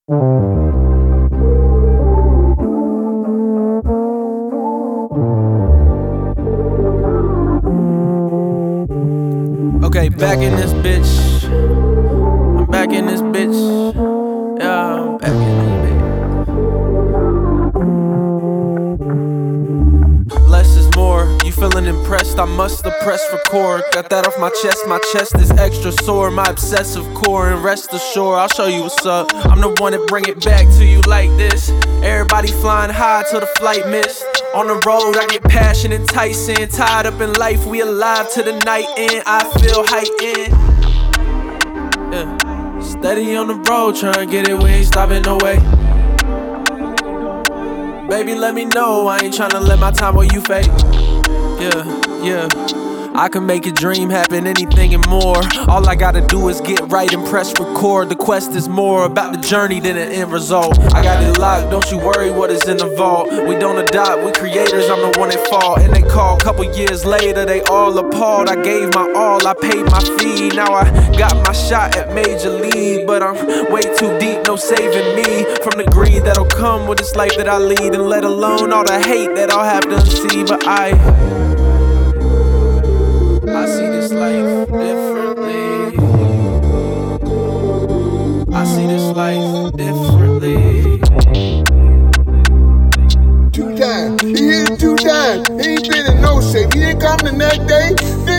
Okay, back in this bitch. I'm back in this bitch. Yeah, I'm back in this bitch. Less is more. You feeling impressed? I must have pressed record. Got that off my chest. My chest is extra sore. My obsessive core. And rest assured, I'll show you what's up. I'm the one that bring it back to you like this. Everybody flying high till the flight missed. On the road, I get passion enticing. Tied up in life, we alive to the night end. I feel heightened. Yeah. Steady on the road, trying to get it, we ain't stopping no way. Baby, let me know, I ain't tryna let my time with you fade. Yeah, yeah. I can make your dream happen, anything and more. All I gotta do is get right and press record. The quest is more about the journey than the end result. I got it locked, don't you worry what is in the vault. We don't adopt, we creators, I'm the one that fall. And they call, couple years later, they all appalled. I gave my all, I paid my fee. Now I got my shot at Major League. But I'm way too deep, no saving me from the greed that'll come with this life that I lead. And let alone all the hate that I'll have to see. But I see this life differently. I see this life differently. 2 times. He hit it 2 times. He ain't been in no shape. He didn't come the next day.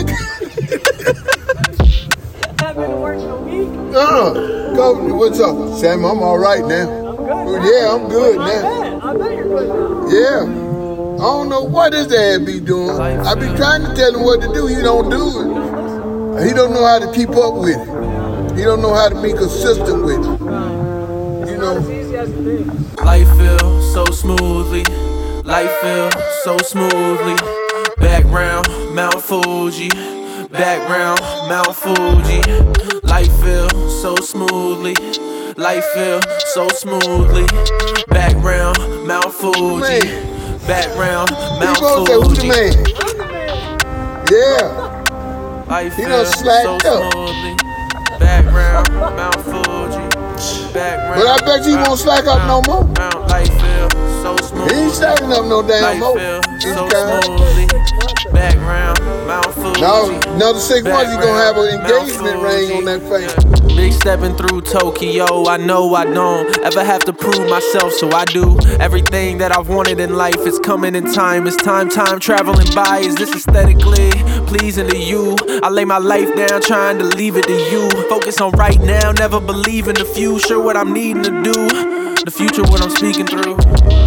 I've been working a week. Go, what's up? Sam, I'm all right now. I'm good. Yeah, I'm good now. I bet you're good now. Yeah. I don't know what his ass be doing. I be trying to tell him what to do. He don't do it. He don't know how to keep up with it. He don't know how to be consistent with it. You know. As easy as it is. Life feels so smoothly. Life feels so smoothly. Background, Mount Fuji. Background, Mount Fuji. Life feels so smoothly. Life feels so smoothly. Background, Mount Fuji. Background, Mount People say, who's the Fuji. man? Yeah. Life He done feels so slacked up. smoothly. Background, Mount Fuji. Background, But I bet you won't slack up no more. Life feels so smoothly. He ain't slacking up no damn Life more. feels He's so kind. smoothly. Background, Mount Fuji. No, another 6 months you gonna have an Background, engagement Mount ring on that Fuji. face. Big stepping through Tokyo. I know I don't ever have to prove myself, so I do everything that I've wanted in life. It's coming in time. It's time traveling by. Is this aesthetically pleasing to you? I lay my life down trying to leave it to you. Focus on right now, never believe in the future. What I'm needing to do, the future, what I'm speaking through.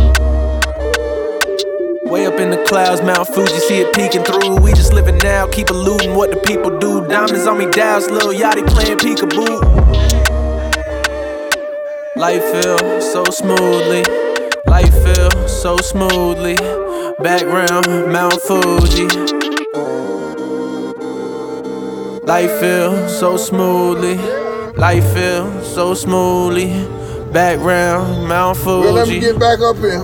Way up in the clouds, Mount Fuji, see it peeking through. We just living now, keep eluding what the people do. Diamonds on me, Dow's Lil Yachty playing peekaboo. Life feels so smoothly. Life feels so smoothly. Background, Mount Fuji. Life feels so smoothly. Life feels so smoothly. Background, Mount Fuji. Well, let me get back up here.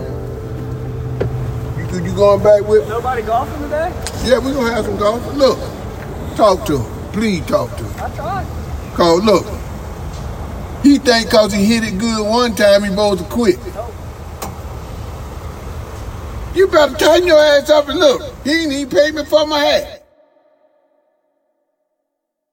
You going back with? Nobody golfing today? Yeah, we gonna have some golf. Look, talk to him. Please talk to him. I tried. Cause look, he think cause he hit it good one time he supposed to quit. You better tighten your ass up and look. He ain't even paid me for my hat.